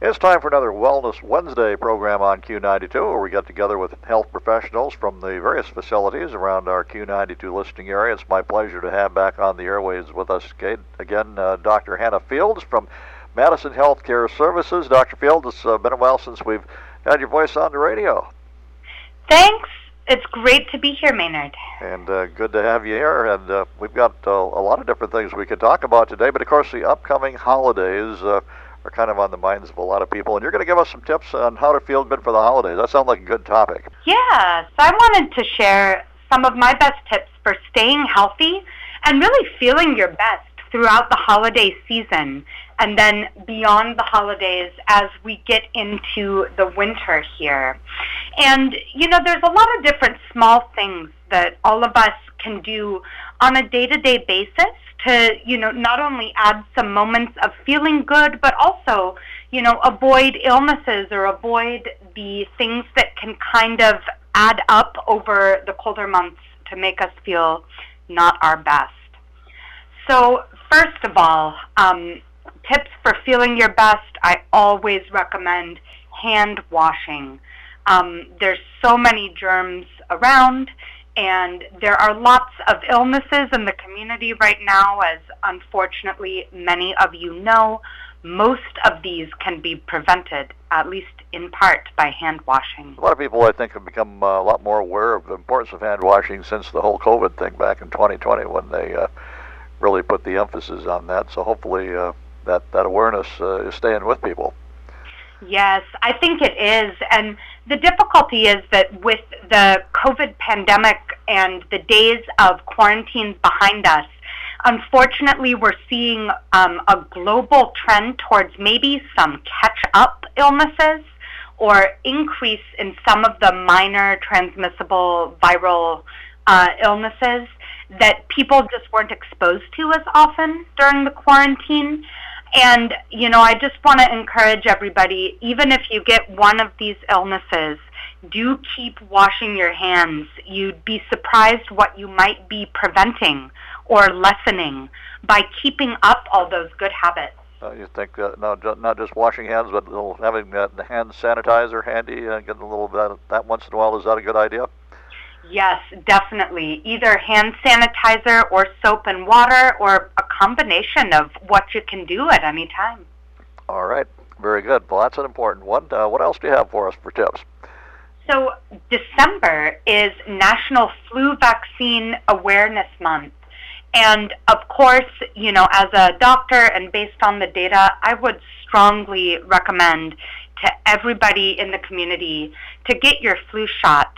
It's time for another Wellness Wednesday program on Q92, where we get together with health professionals from the various facilities around our Q92 listening area. It's my pleasure to have back on the airways with us again Dr. Hannah Fields from Madison Healthcare Services. Dr. Fields, it's been a while since we've had your voice on the radio. Thanks. It's great to be here, Maynard. And good to have you here. And we've got a lot of different things we could talk about today, but of course the upcoming holidays are kind of on the minds of a lot of people. And you're going to give us some tips on how to feel good for the holidays. That sounds like a good topic. Yeah, so I wanted to share some of my best tips for staying healthy and really feeling your best throughout the holiday season and then beyond the holidays as we get into the winter here. And, there's a lot of different small things that all of us can do on a day-to-day basis to, not only add some moments of feeling good, but also, avoid illnesses or avoid the things that can kind of add up over the colder months to make us feel not our best. So, first of all, tips for feeling your best, I always recommend hand washing. There's so many germs around, and there are lots of illnesses in the community right now, as unfortunately many of you know. Most of these can be prevented, at least in part, by hand washing. A lot of people, I think, have become a lot more aware of the importance of hand washing since the whole COVID thing back in 2020 when they really put the emphasis on that. So hopefully that awareness is staying with people. Yes, I think it is. And the difficulty is that with the COVID pandemic and the days of quarantines behind us, unfortunately, we're seeing a global trend towards maybe some catch-up illnesses or increase in some of the minor transmissible viral illnesses that people just weren't exposed to as often during the quarantine. And, I just want to encourage everybody, even if you get one of these illnesses, do keep washing your hands. You'd be surprised what you might be preventing or lessening by keeping up all those good habits. You think not just washing hands, but having the hand sanitizer handy, getting a little bit of that once in a while, is that a good idea? Yes, definitely. Either hand sanitizer or soap and water or a combination of what you can do at any time. All right. Very good. Well, that's an important one. What else do you have for us for tips? So December is National Flu Vaccine Awareness Month. And of course, as a doctor and based on the data, I would strongly recommend to everybody in the community to get your flu shot.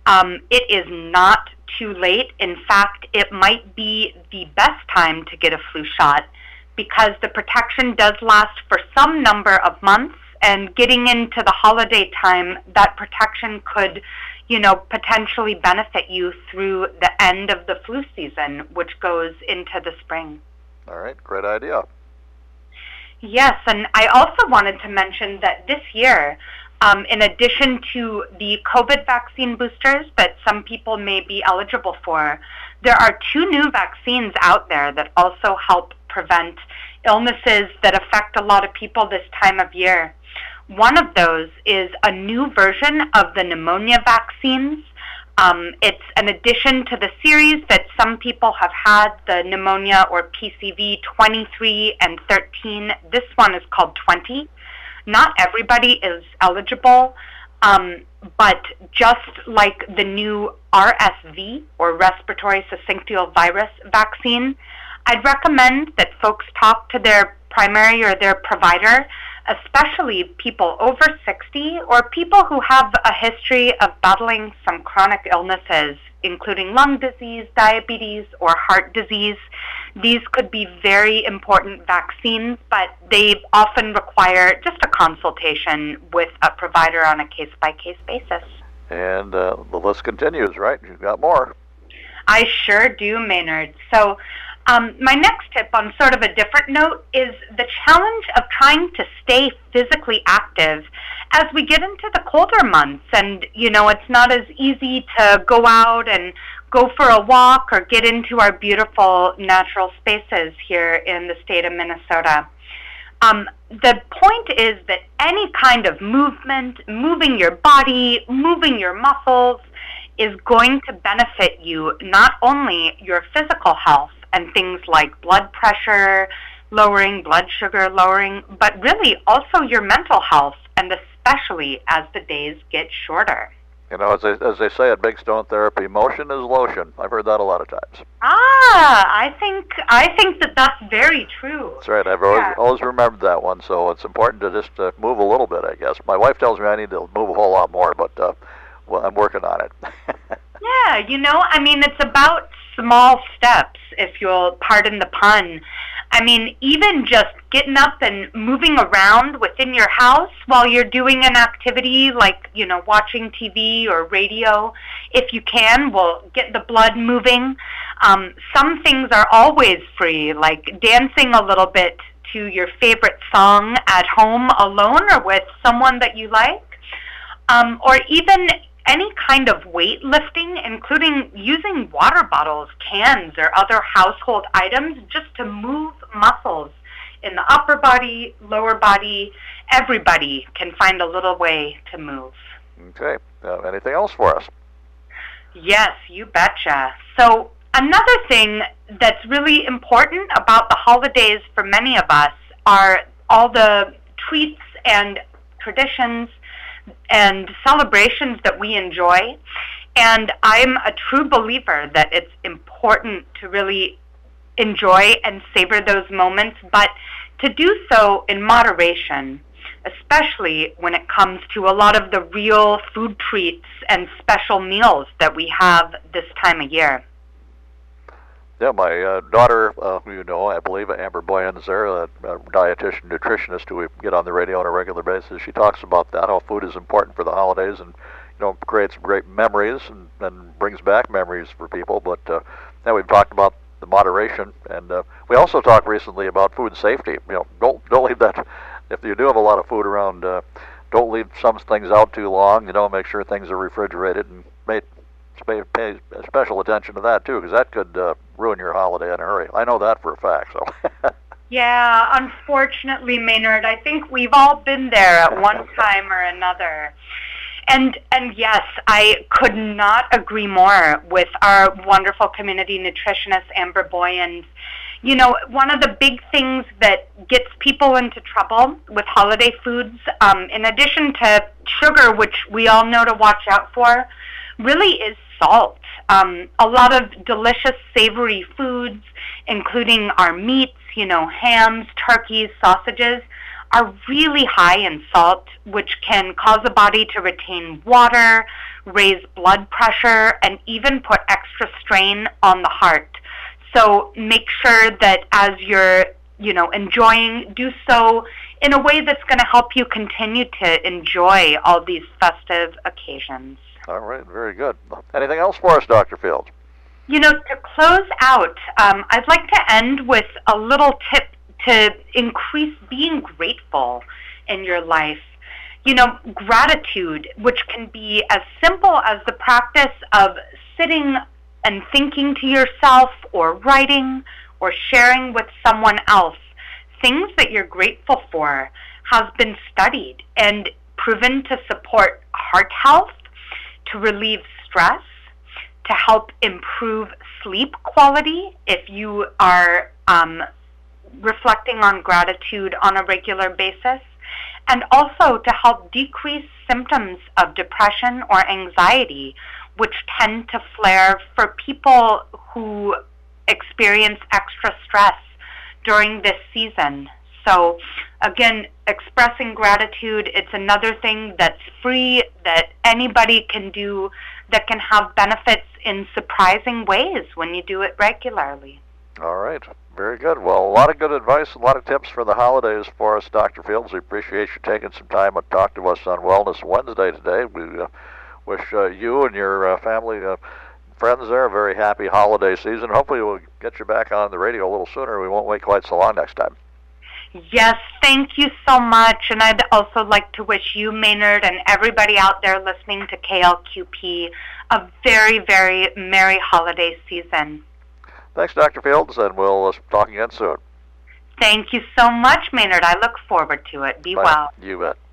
It is not too late. In fact, it might be the best time to get a flu shot because the protection does last for some number of months, and getting into the holiday time, that protection could, potentially benefit you through the end of the flu season, which goes into the spring. All right, great idea. Yes, and I also wanted to mention that this year, in addition to the COVID vaccine boosters that some people may be eligible for, there are 2 new vaccines out there that also help prevent illnesses that affect a lot of people this time of year. One of those is a new version of the pneumonia vaccines. It's an addition to the series that some people have had, the pneumonia or PCV 23 and 13. This one is called 20. Not everybody is eligible, but just like the new RSV, or respiratory syncytial virus vaccine, I'd recommend that folks talk to their primary or their provider, especially people over 60 or people who have a history of battling some chronic illnesses, including lung disease, diabetes, or heart disease. These could be very important vaccines, but they often require just a consultation with a provider on a case-by-case basis. And the list continues, right? You've got more. I sure do, Maynard. So my next tip on sort of a different note is the challenge of trying to stay physically active as we get into the colder months. And, it's not as easy to go out and go for a walk or get into our beautiful natural spaces here in the state of Minnesota. The point is that any kind of movement, moving your body, moving your muscles, is going to benefit you, not only your physical health and things like blood pressure lowering, blood sugar lowering, but really also your mental health, and especially as the days get shorter. You know, as they say at Big Stone Therapy, motion is lotion. I've heard that a lot of times. I think that that's very true. That's right. I've always remembered that one. So it's important to just move a little bit, I guess. My wife tells me I need to move a whole lot more, but well, I'm working on it. Yeah, you know, I mean, it's about small steps, if you'll pardon the pun. I mean, even just getting up and moving around within your house while you're doing an activity like, you know, watching TV or radio, if you can, will get the blood moving. Some things are always free, like dancing a little bit to your favorite song at home alone or with someone that you like, or even any kind of weightlifting, including using water bottles, cans, or other household items just to move muscles in the upper body, lower body. Everybody can find a little way to move. Okay. Anything else for us? Yes, you betcha. So another thing that's really important about the holidays for many of us are all the treats and traditions and celebrations that we enjoy. And I'm a true believer that it's important to really enjoy and savor those moments, but to do so in moderation, especially when it comes to a lot of the real food treats and special meals that we have this time of year. Yeah, my daughter, who you know, I believe, Amber Boyens there, a dietitian, nutritionist who we get on the radio on a regular basis, she talks about that, how food is important for the holidays and, you know, creates great memories and brings back memories for people. But now we've talked about the moderation, and we also talked recently about food safety. You know, don't leave that, if you do have a lot of food around, don't leave some things out too long. You know, make sure things are refrigerated and pay special attention to that too, because that could ruin your holiday in a hurry. I know that for a fact. So. Yeah, unfortunately, Maynard, I think we've all been there at one time or another. And yes, I could not agree more with our wonderful community nutritionist, Amber Boyens. You know, one of the big things that gets people into trouble with holiday foods, in addition to sugar, which we all know to watch out for, really is salt. A lot of delicious savory foods, including our meats, you know, hams, turkeys, sausages, are really high in salt, which can cause the body to retain water, raise blood pressure, and even put extra strain on the heart. So make sure that as you're, you know, enjoying, do so in a way that's going to help you continue to enjoy all these festive occasions. All right, very good. Anything else for us, Dr. Fields? You know, to close out, I'd like to end with a little tip to increase being grateful in your life. You know, gratitude, which can be as simple as the practice of sitting and thinking to yourself or writing or sharing with someone else things that you're grateful for, has been studied and proven to support heart health, to relieve stress, to help improve sleep quality if you are reflecting on gratitude on a regular basis, and also to help decrease symptoms of depression or anxiety, which tend to flare for people who experience extra stress during this season. So again, expressing gratitude, it's another thing that's free, that anybody can do, that can have benefits in surprising ways when you do it regularly. All right. Very good. Well, a lot of good advice, a lot of tips for the holidays for us, Dr. Fields. We appreciate you taking some time to talk to us on Wellness Wednesday today. We wish you and your family, friends there, a very happy holiday season. Hopefully we'll get you back on the radio a little sooner. We won't wait quite so long next time. Yes, thank you so much. And I'd also like to wish you, Maynard, and everybody out there listening to KLQP a very, very merry holiday season. Thanks, Dr. Fields, and we'll talk again soon. Thank you so much, Maynard. I look forward to it. Be Bye. well. You bet.